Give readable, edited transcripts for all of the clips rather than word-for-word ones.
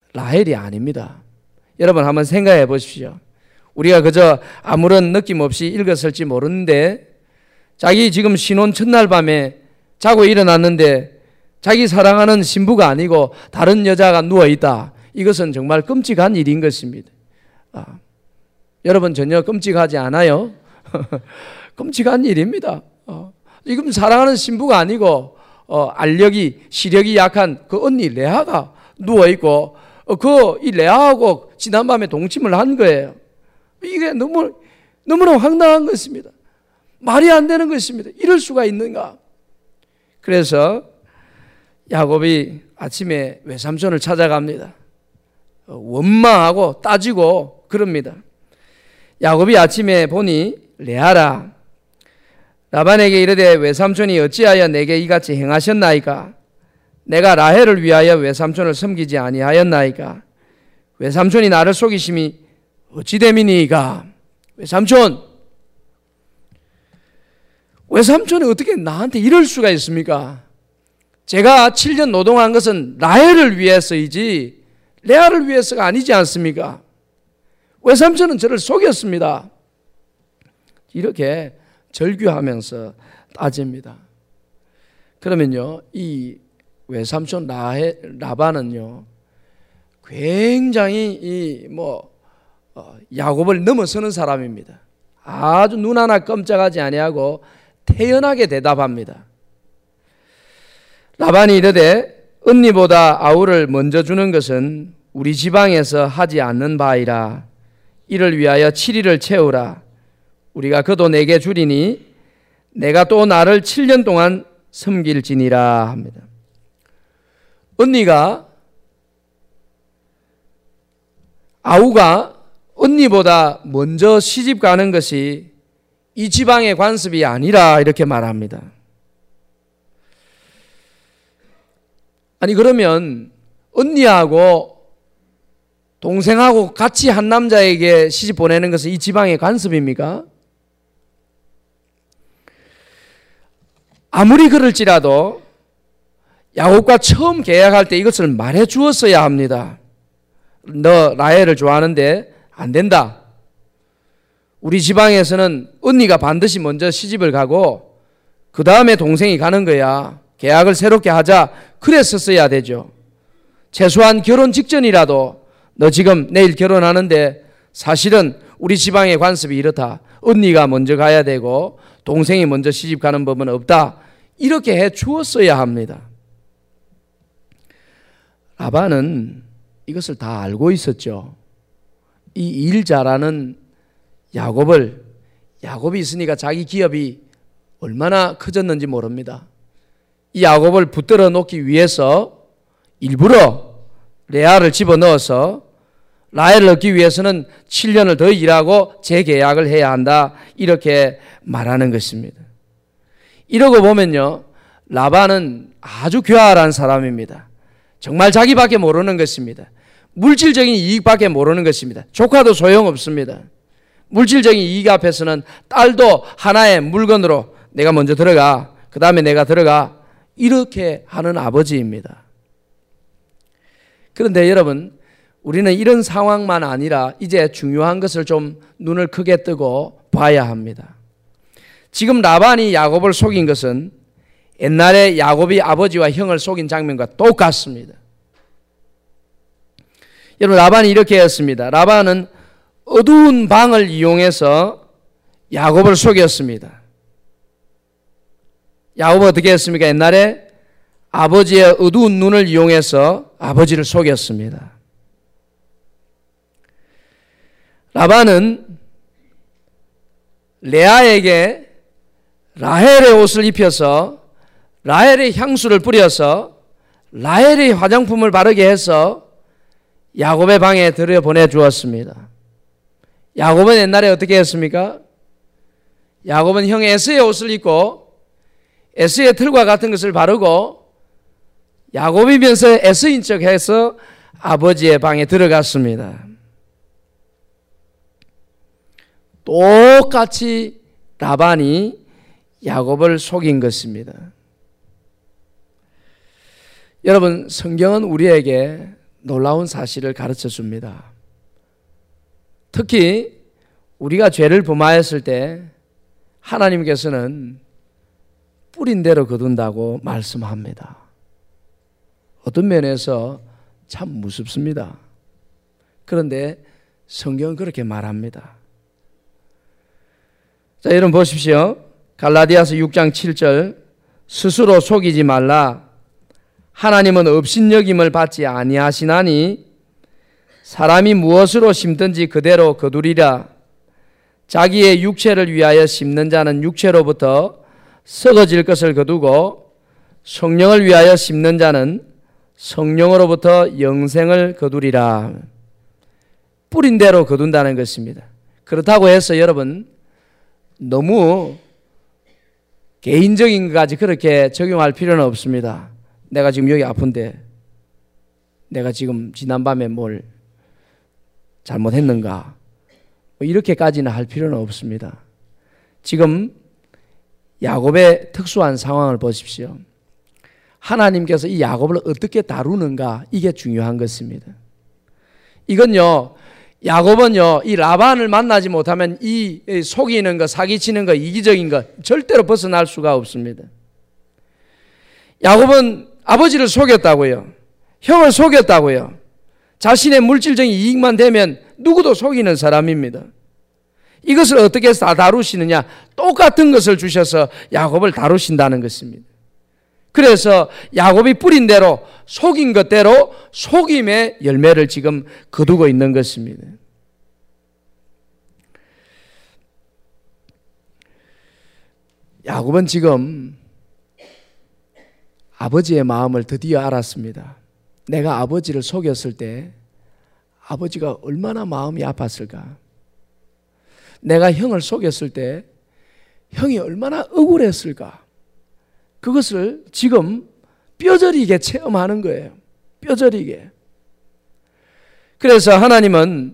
라헬이 아닙니다. 여러분 한번 생각해 보십시오. 우리가 그저 아무런 느낌 없이 읽었을지 모르는데 자기 지금 신혼 첫날 밤에 자고 일어났는데 자기 사랑하는 신부가 아니고 다른 여자가 누워있다. 이것은 정말 끔찍한 일인 것입니다. 여러분 전혀 끔찍하지 않아요? 끔찍한 일입니다. 지금 사랑하는 신부가 아니고 알력이 시력이 약한 그 언니 레아가 누워있고 이 레아하고 지난밤에 동침을 한 거예요. 이게 너무나 황당한 것입니다. 말이 안 되는 것입니다. 이럴 수가 있는가? 그래서 야곱이 아침에 외삼촌을 찾아갑니다. 원망하고 따지고 그럽니다. 야곱이 아침에 보니 레아라 라반에게 이르되 외삼촌이 어찌하여 내게 이같이 행하셨나이까? 내가 라헬을 위하여 외삼촌을 섬기지 아니하였나이까? 외삼촌이 나를 속이심이 어찌 됨이니이까? 외삼촌이 어떻게 나한테 이럴 수가 있습니까? 제가 7년 노동한 것은 라헬을 위해서이지 레아를 위해서가 아니지 않습니까? 외삼촌은 저를 속였습니다. 이렇게 절규하면서 따집니다. 그러면요, 이 외삼촌 라반은요, 굉장히 야곱을 넘어서는 사람입니다. 아주 눈 하나 깜짝하지 아니하고 태연하게 대답합니다. 라반이 이르되 언니보다 아우를 먼저 주는 것은 우리 지방에서 하지 않는 바이라. 이를 위하여 7일을 채우라. 우리가 그도 내게 주리니 내가 또 나를 7년 동안 섬길지니라 합니다. 아우가 언니보다 먼저 시집 가는 것이 이 지방의 관습이 아니라 이렇게 말합니다. 아니 그러면 언니하고 동생하고 같이 한 남자에게 시집 보내는 것은 이 지방의 관습입니까? 아무리 그럴지라도 야곱과 처음 계약할 때 이것을 말해 주었어야 합니다. 너 라헬을 좋아하는데 안 된다. 우리 지방에서는 언니가 반드시 먼저 시집을 가고 그 다음에 동생이 가는 거야. 계약을 새롭게 하자. 그랬었어야 되죠. 최소한 결혼 직전이라도 너 지금 내일 결혼하는데 사실은 우리 지방의 관습이 이렇다. 언니가 먼저 가야 되고 동생이 먼저 시집 가는 법은 없다. 이렇게 해 주었어야 합니다. 라반은 이것을 다 알고 있었죠. 이 일 잘하는 야곱이 있으니까 자기 기업이 얼마나 커졌는지 모릅니다. 이 야곱을 붙들어 놓기 위해서 일부러 레아를 집어넣어서 라헬을 얻기 위해서는 7년을 더 일하고 재계약을 해야 한다. 이렇게 말하는 것입니다. 이러고 보면요, 라반은 아주 교활한 사람입니다. 정말 자기밖에 모르는 것입니다. 물질적인 이익밖에 모르는 것입니다. 조카도 소용없습니다. 물질적인 이익 앞에서는 딸도 하나의 물건으로 내가 먼저 들어가, 그 다음에 내가 들어가, 이렇게 하는 아버지입니다. 그런데 여러분, 우리는 이런 상황만 아니라 이제 중요한 것을 좀 눈을 크게 뜨고 봐야 합니다. 지금 라반이 야곱을 속인 것은 옛날에 야곱이 아버지와 형을 속인 장면과 똑같습니다. 여러분, 라반이 이렇게 했습니다. 라반은 어두운 방을 이용해서 야곱을 속였습니다. 야곱은 어떻게 했습니까? 옛날에 아버지의 어두운 눈을 이용해서 아버지를 속였습니다. 라반은 레아에게 라헬의 옷을 입혀서 라헬의 향수를 뿌려서 라헬의 화장품을 바르게 해서 야곱의 방에 들여보내 주었습니다. 야곱은 옛날에 어떻게 했습니까? 야곱은 형 에서의 옷을 입고 에서의 털과 같은 것을 바르고 야곱이면서 에서인 척해서 아버지의 방에 들어갔습니다. 똑같이 라반이 야곱을 속인 것입니다. 여러분, 성경은 우리에게 놀라운 사실을 가르쳐 줍니다. 특히 우리가 죄를 범하였을 때 하나님께서는 뿌린 대로 거둔다고 말씀합니다. 어떤 면에서 참 무섭습니다. 그런데 성경은 그렇게 말합니다. 자, 여러분 보십시오. 갈라디아서 6장 7절, 스스로 속이지 말라. 하나님은 업신여김을 받지 아니하시나니 사람이 무엇으로 심든지 그대로 거두리라. 자기의 육체를 위하여 심는 자는 육체로부터 썩어질 것을 거두고 성령을 위하여 심는 자는 성령으로부터 영생을 거두리라. 뿌린 대로 거둔다는 것입니다. 그렇다고 해서 여러분 너무 개인적인 것까지 그렇게 적용할 필요는 없습니다. 내가 지금 여기 아픈데 내가 지금 지난밤에 뭘 잘못했는가 이렇게까지는 할 필요는 없습니다. 지금 야곱의 특수한 상황을 보십시오. 하나님께서 이 야곱을 어떻게 다루는가 이게 중요한 것입니다. 이건요, 야곱은요, 이 라반을 만나지 못하면 이 속이는 거, 사기치는 거, 이기적인 거 절대로 벗어날 수가 없습니다. 야곱은 아버지를 속였다고요. 형을 속였다고요. 자신의 물질적인 이익만 되면 누구도 속이는 사람입니다. 이것을 어떻게 해서 다 다루시느냐? 똑같은 것을 주셔서 야곱을 다루신다는 것입니다. 그래서 야곱이 뿌린 대로 속인 것대로 속임의 열매를 지금 거두고 있는 것입니다. 야곱은 지금 아버지의 마음을 드디어 알았습니다. 내가 아버지를 속였을 때 아버지가 얼마나 마음이 아팠을까? 내가 형을 속였을 때 형이 얼마나 억울했을까? 그것을 지금 뼈저리게 체험하는 거예요. 뼈저리게. 그래서 하나님은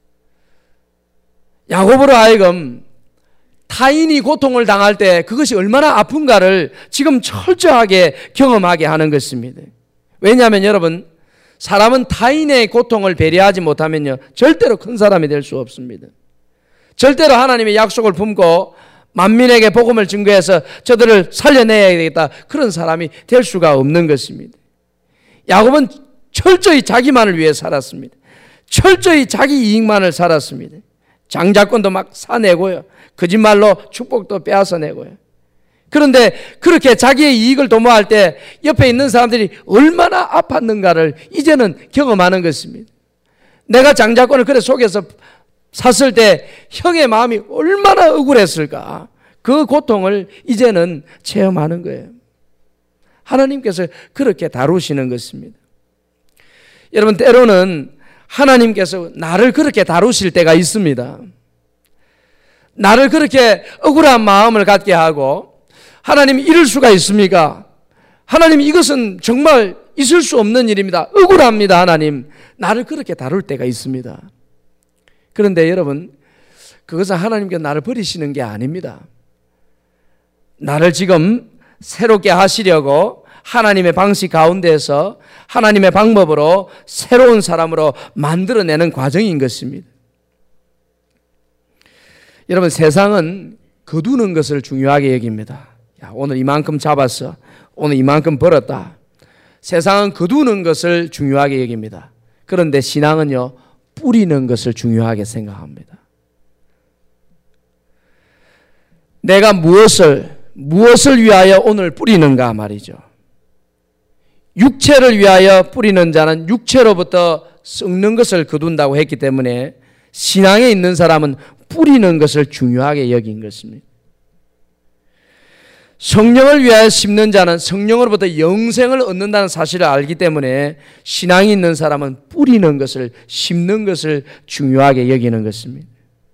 야곱으로 하여금 타인이 고통을 당할 때 그것이 얼마나 아픈가를 지금 철저하게 경험하게 하는 것입니다. 왜냐하면 여러분, 사람은 타인의 고통을 배려하지 못하면요 절대로 큰 사람이 될 수 없습니다. 절대로 하나님의 약속을 품고 만민에게 복음을 증거해서 저들을 살려내야 되겠다, 그런 사람이 될 수가 없는 것입니다. 야곱은 철저히 자기만을 위해 살았습니다. 철저히 자기 이익만을 살았습니다. 장자권도 막 사내고요, 거짓말로 축복도 빼앗아내고요. 그런데 그렇게 자기의 이익을 도모할 때 옆에 있는 사람들이 얼마나 아팠는가를 이제는 경험하는 것입니다. 내가 장자권을 그래 속여서 샀을 때 형의 마음이 얼마나 억울했을까, 그 고통을 이제는 체험하는 거예요. 하나님께서 그렇게 다루시는 것입니다. 여러분, 때로는 하나님께서 나를 그렇게 다루실 때가 있습니다. 나를 그렇게 억울한 마음을 갖게 하고, 하나님 이럴 수가 있습니까? 하나님 이것은 정말 있을 수 없는 일입니다. 억울합니다. 하나님 나를 그렇게 다룰 때가 있습니다. 그런데 여러분, 그것은 하나님께서 나를 버리시는 게 아닙니다. 나를 지금 새롭게 하시려고 하나님의 방식 가운데에서 하나님의 방법으로 새로운 사람으로 만들어내는 과정인 것입니다. 여러분, 세상은 거두는 것을 중요하게 여깁니다. 야, 오늘 이만큼 잡았어, 오늘 이만큼 벌었다. 세상은 거두는 것을 중요하게 여깁니다. 그런데 신앙은요, 뿌리는 것을 중요하게 생각합니다. 내가 무엇을 위하여 오늘 뿌리는가 말이죠. 육체를 위하여 뿌리는 자는 육체로부터 썩는 것을 거둔다고 했기 때문에 신앙에 있는 사람은 뿌리는 것을 중요하게 여긴 것입니다. 성령을 위하여 심는 자는 성령으로부터 영생을 얻는다는 사실을 알기 때문에 신앙이 있는 사람은 뿌리는 것을, 심는 것을 중요하게 여기는 것입니다.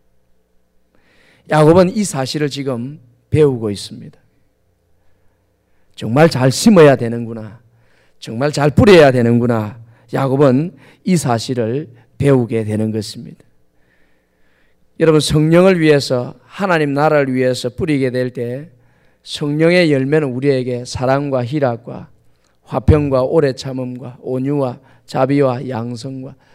야곱은 이 사실을 지금 배우고 있습니다. 정말 잘 심어야 되는구나, 정말 잘 뿌려야 되는구나. 야곱은 이 사실을 배우게 되는 것입니다. 여러분, 성령을 위해서, 하나님 나라를 위해서 뿌리게 될 때 성령의 열매는 우리에게 사랑과 희락과 화평과 오래 참음과 온유와 자비와 양성과